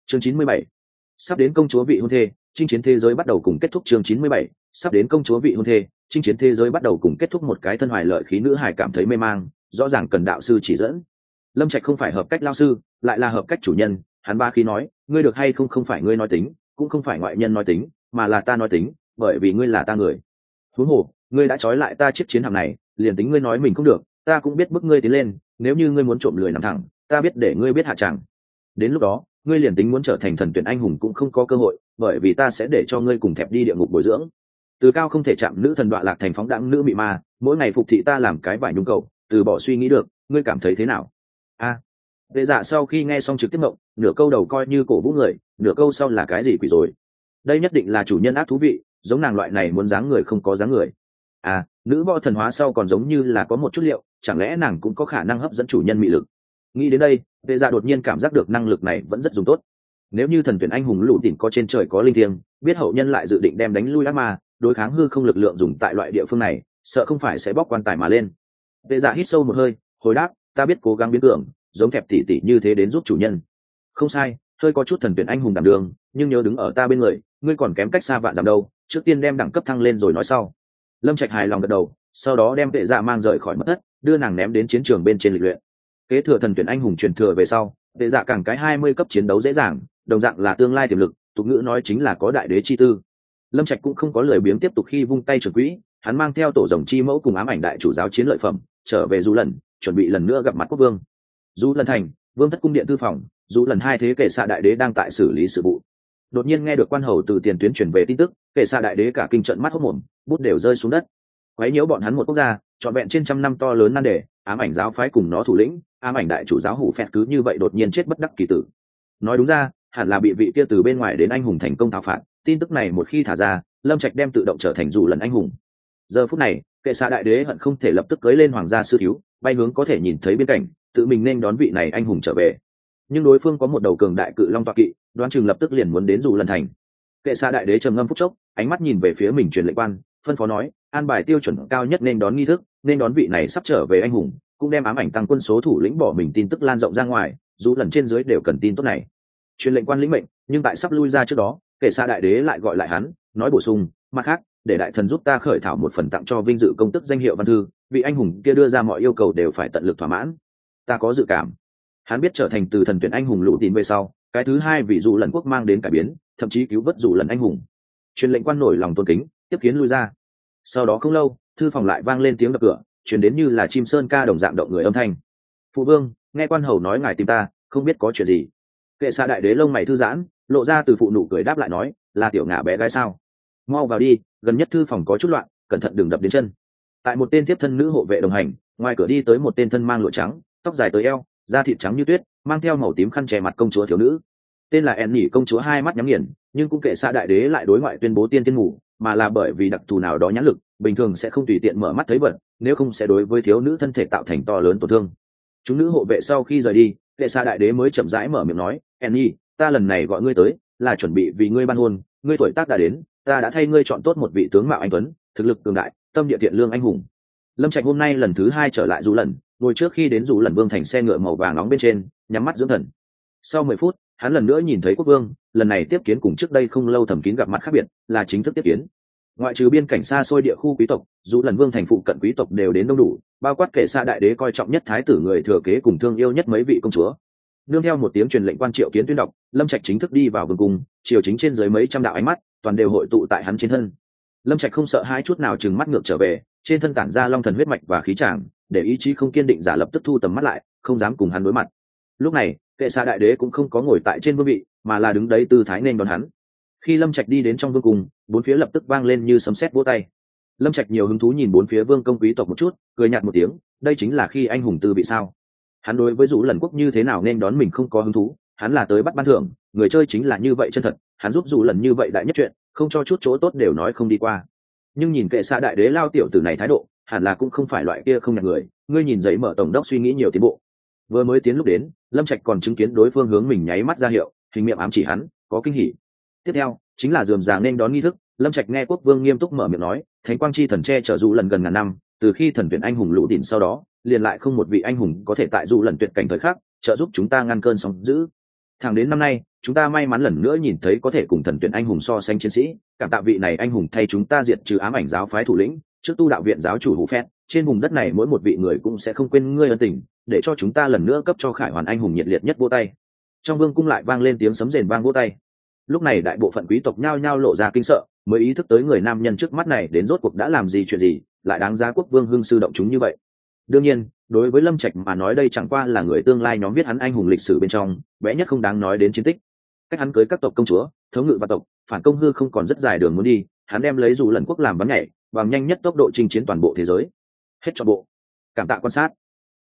chương 97. Sắp đến công chúa vị hôn thê, chinh chiến thế giới bắt đầu cùng kết thúc. chương 97. Sắp đến công chúa vị hôn thê, chinh chiến thế giới bắt đầu cùng kết thúc. Một cái thân hoài lợi khí nữ hài cảm thấy mê mang, rõ ràng cần đạo sư chỉ dẫn. Lâm Trạch không phải hợp cách lao sư, lại là hợp cách chủ nhân. Hắn ba khí nói, ngươi được hay không phải ngươi nói tính, cũng không phải ngoại nhân nói tính, mà là ta nói tính, bởi vì ngươi là ta người. Huống hồ, ngươi đã trói lại ta chiếc chiến hạm này, liền tính ngươi nói mình không được, ta cũng biết bức ngươi tiến lên. Nếu như ngươi muốn trộm lười nằm thẳng, ta biết để ngươi biết hạ chẳng. Đến lúc đó, ngươi liền tính muốn trở thành thần tuyển anh hùng cũng không có cơ hội, bởi vì ta sẽ để cho ngươi cùng thẹp đi địa ngục bồi dưỡng. Từ cao không thể chạm nữ thần đọa lạc thành phóng đãng nữ mị ma, mỗi ngày phục thị ta làm cái vải nhung cầu, từ bỏ suy nghĩ được, ngươi cảm thấy thế nào? Vệ dạ sau khi nghe xong trực tiếp mộng, nửa câu đầu coi như cổ vũ người, nửa câu sau là cái gì quỷ rồi. Đây nhất định là chủ nhân ác thú vị, giống nàng loại này muốn dáng người không có dáng người. Nữ võ thần hóa sau còn giống như là có một chút liệu, chẳng lẽ nàng cũng có khả năng hấp dẫn chủ nhân mị lực. Nghĩ đến đây, vệ dạ đột nhiên cảm giác được năng lực này vẫn rất dùng tốt. Nếu như thần tuyển anh hùng lũ tỉn có trên trời có linh thiêng, biết hậu nhân lại dự định đem đánh lui ác ma, đối kháng hư không lực lượng dùng tại loại địa phương này, sợ không phải sẽ bóc quan tài mà lên. Vệ dạ hít sâu một hơi, hồi đáp, ta biết cố gắng biến cường, giống thẹp tỉ tỉ như thế đến giúp chủ nhân. Không sai, hơi có chút thần tuyển anh hùng đảm đường, nhưng nhớ đứng ở ta bên người, ngươi còn kém cách xa vạn dặm đâu, trước tiên đem đẳng cấp thăng lên rồi nói sau. Lâm Trạch hài lòng gật đầu, sau đó đem vệ dạ mang rời khỏi mất thất, đưa nàng ném đến chiến trường bên trên lịch luyện. Kế thừa thần tuyển anh hùng truyền thừa về sau, vệ dạ càng cái 20 cấp chiến đấu dễ dàng, đồng dạng là tương lai tiềm lực, tục ngữ nói chính là có đại đế chi tư. Lâm Trạch cũng không có lười biếng tiếp tục khi vung tay trường quỹ, hắn mang theo tổ rồng chi mẫu cùng ám ảnh đại chủ giáo chiến lợi phẩm trở về Du Lần, chuẩn bị lần nữa gặp mặt quốc vương. Du Lần thành, vương thất cung điện tư phòng, Du Lần hai thế kể xạ đại đế đang tại xử lý sự vụ. Đột nhiên nghe được quan hầu từ tiền tuyến truyền về tin tức, kể xạ đại đế cả kinh trận mắt hốt mồm, bút đều rơi xuống đất. Quấy nhiễu bọn hắn một quốc gia, trọn vẹn trên trăm năm to lớn nan đề, ám ảnh giáo phái cùng nó thủ lĩnh, ám ảnh đại chủ giáo hủ phẹt cứ như vậy đột nhiên chết bất đắc kỳ tử. Nói đúng ra, hẳn là bị vị kia từ bên ngoài đến anh hùng thành công thảo phạt. Tin tức này một khi thả ra, Lâm Trạch đem tự động trở thành Du Lần anh hùng. Giờ phút này, kệ xạ đại đế hận không thể lập tức cưỡi lên hoàng gia sư thiếu, bay hướng có thể nhìn thấy bên cạnh, tự mình nên đón vị này anh hùng trở về. Nhưng đối phương có một đầu cường đại cự long tọa kỵ, đoán chừng lập tức liền muốn đến Du Lần thành. Kệ xạ đại đế trầm ngâm phút chốc, ánh mắt nhìn về phía mình truyền lệnh quan, phân phó nói, an bài tiêu chuẩn cao nhất nên đón nghi thức, nên đón vị này sắp trở về anh hùng, cũng đem ám ảnh tăng quân số thủ lĩnh bỏ mình tin tức lan rộng ra ngoài, Du Lần trên dưới đều cần tin tốt này. Truyền lệnh quan lĩnh mệnh, nhưng tại sắp lui ra trước đó, kệ xạ đại đế lại gọi lại hắn, nói bổ sung, mặt khác, để đại thần giúp ta khởi thảo một phần tặng cho vinh dự công tức danh hiệu văn thư, vị anh hùng kia đưa ra mọi yêu cầu đều phải tận lực thỏa mãn. Ta có dự cảm, hắn biết trở thành từ thần tuyển anh hùng lũ tín về sau, cái thứ hai vị Du Lần quốc mang đến cải biến, thậm chí cứu vớt Du Lần anh hùng. Truyền lệnh quan nổi lòng tôn kính, tiếp kiến lui ra. Sau đó không lâu, thư phòng lại vang lên tiếng đập cửa, truyền đến như là chim sơn ca đồng dạng động người âm thanh. Phụ vương, nghe quan hầu nói ngài tìm ta, không biết có chuyện gì. Kệ xạ đại đế lông mày thư giãn, lộ ra từ phụ nụ cười đáp lại nói, là tiểu ngả bé gái sao? Mau vào đi, gần nhất thư phòng có chút loạn, cẩn thận đừng đập đến chân. Tại một tên tiếp thân nữ hộ vệ đồng hành, ngoài cửa đi tới một tên thân mang lụa trắng, tóc dài tới eo, da thịt trắng như tuyết, mang theo màu tím khăn che mặt công chúa thiếu nữ. Tên là En Nhỉ công chúa hai mắt nhắm nghiền, nhưng cũng kệ xạ đại đế lại đối ngoại tuyên bố tiên tiên ngủ, mà là bởi vì đặc thù nào đó nhãn lực, bình thường sẽ không tùy tiện mở mắt thấy vật, nếu không sẽ đối với thiếu nữ thân thể tạo thành to lớn tổn thương. Chúng nữ hộ vệ sau khi rời đi, kệ xạ đại đế mới chậm rãi mở miệng nói, En Nhỉ, ta lần này gọi ngươi tới, là chuẩn bị vì ngươi ban hôn, ngươi tuổi tác đã đến, ta đã thay ngươi chọn tốt một vị tướng mạo anh tuấn, thực lực cường đại, tâm địa thiện lương anh hùng. Lâm Trạch hôm nay lần thứ hai trở lại Du Lần, ngồi trước khi đến Du Lần vương thành xe ngựa màu vàng nóng bên trên, nhắm mắt dưỡng thần. Sau 10 phút, hắn lần nữa nhìn thấy quốc vương, lần này tiếp kiến cùng trước đây không lâu thẩm kín gặp mặt khác biệt, là chính thức tiếp kiến. Ngoại trừ biên cảnh xa xôi địa khu quý tộc, Du Lần vương thành phụ cận quý tộc đều đến đông đủ, bao quát kể xa đại đế coi trọng nhất thái tử người thừa kế cùng thương yêu nhất mấy vị công chúa. Nương theo một tiếng truyền lệnh quan triệu kiến tuyên đọc, Lâm Trạch chính thức đi vào vương cung, triều chính trên dưới mấy trăm đạo ánh mắt, toàn đều hội tụ tại hắn trên thân. Lâm Trạch không sợ hãi chút nào trừng mắt ngược trở về, trên thân tản ra long thần huyết mạch và khí tràng, để ý chí không kiên định giả lập tức thu tầm mắt lại, không dám cùng hắn đối mặt. Lúc này, kệ xa đại đế cũng không có ngồi tại trên vương vị, mà là đứng đấy tư thái nên đón hắn. Khi Lâm Trạch đi đến trong vương cung, bốn phía lập tức vang lên như sấm sét vỗ tay. Lâm Trạch nhiều hứng thú nhìn bốn phía vương công quý tộc một chút, cười nhạt một tiếng, đây chính là khi anh hùng tư vị sao? Hắn đối với Du Lần quốc như thế nào nên đón mình không có hứng thú, hắn là tới bắt ban thưởng, người chơi chính là như vậy chân thật, hắn giúp Du Lần như vậy đại nhất chuyện, không cho chút chỗ tốt đều nói không đi qua. Nhưng nhìn kệ xa đại đế lao tiểu tử này thái độ, hẳn là cũng không phải loại kia không nhặt người, ngươi nhìn giấy mở tổng đốc suy nghĩ nhiều tiến bộ. Vừa mới tiến lúc đến, Lâm Trạch còn chứng kiến đối phương hướng mình nháy mắt ra hiệu, hình miệng ám chỉ hắn, có kinh hỉ. Tiếp theo, chính là rườm rà nên đón nghi thức, Lâm Trạch nghe quốc vương nghiêm túc mở miệng nói, thánh quang chi thần che chở Du Lần gần ngàn năm, từ khi thần tuyển anh hùng lũ đỉnh sau đó, liền lại không một vị anh hùng có thể tại Du Lần tuyệt cảnh thời khắc trợ giúp chúng ta ngăn cơn sóng dữ. Thẳng đến năm nay chúng ta may mắn lần nữa nhìn thấy có thể cùng thần tuyển anh hùng so sánh chiến sĩ, cảm tạ vị này anh hùng thay chúng ta diệt trừ ám ảnh giáo phái thủ lĩnh, trước tu đạo viện giáo chủ hủ phét, trên vùng đất này mỗi một vị người cũng sẽ không quên ngươi ân tình, để cho chúng ta lần nữa cấp cho khải hoàn anh hùng nhiệt liệt nhất vỗ tay. Trong vương cung lại vang lên tiếng sấm rền vang vỗ tay. Lúc này đại bộ phận quý tộc nhao nhao lộ ra kinh sợ, mới ý thức tới người nam nhân trước mắt này đến rốt cuộc đã làm gì chuyện gì lại đáng giá quốc vương hưng sư động chúng như vậy. Đương nhiên đối với Lâm Trạch mà nói đây chẳng qua là người tương lai nhóm viết hắn anh hùng lịch sử bên trong vẽ nhất không đáng nói đến chiến tích. Cách hắn cưới các tộc công chúa, thống ngự và tộc, phản công hư không còn rất dài đường muốn đi, hắn đem lấy dù lần quốc làm bắn nhảy bằng nhanh nhất tốc độ chinh chiến toàn bộ thế giới. Hết cho bộ. Cảm tạ quan sát.